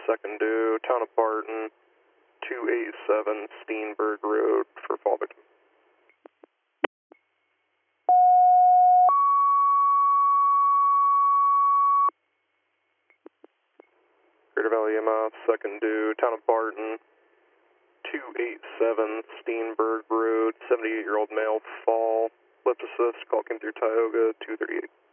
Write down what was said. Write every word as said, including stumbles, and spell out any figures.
second due, Town of Barton, two eighty-seven Steenberg Road for fall victim. Greater Valley E M S, second due, Town of Barton, two eighty-seven Steenberg Road, seventy-eight-year-old male, fall, lift assist, call came through Tioga, two thirty-eight.